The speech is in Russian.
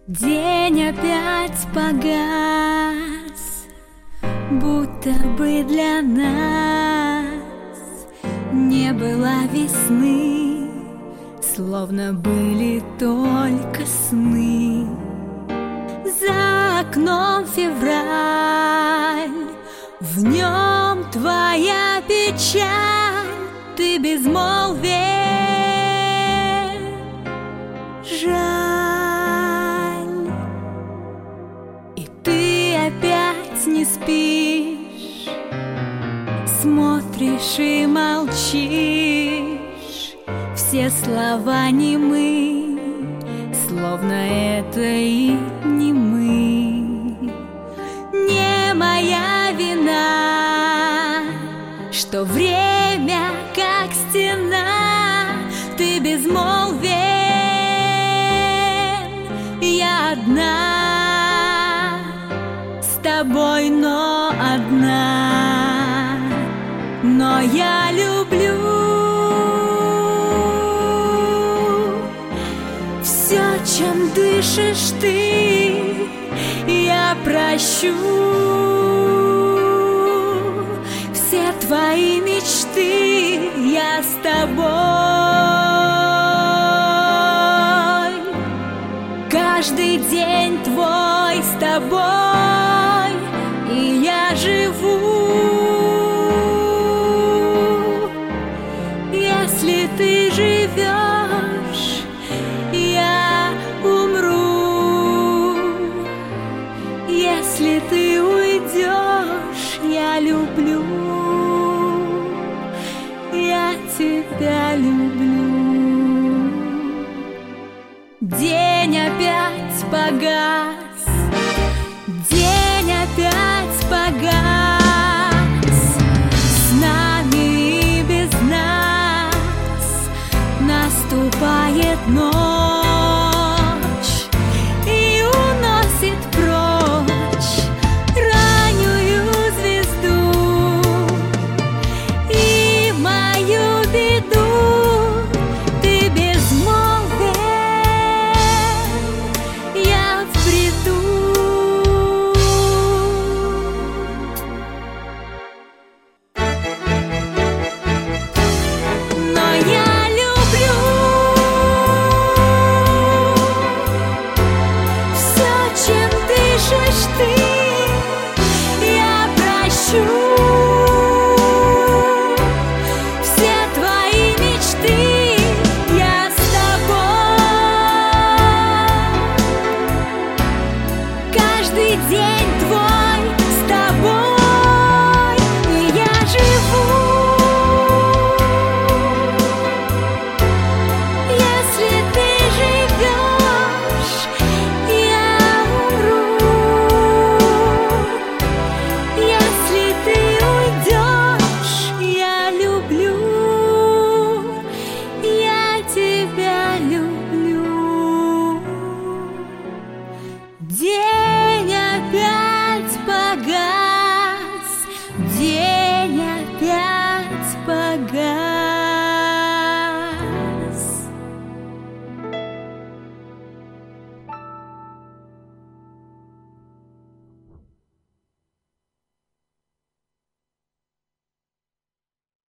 День опять погас, будто бы для нас не было весны, словно были только сны. За окном февраль, в нем твоя печаль, ты безмолвен. Жаль, и ты опять не спишь, смотришь и молчишь, все слова немы, словно это и не мы. Не моя вина, что время как стена, ты безмолвен. Я одна с тобой, но одна, но я люблю все, чем дышишь ты, я прощу все твои мечты, я с тобой. Каждый день твой с тобой.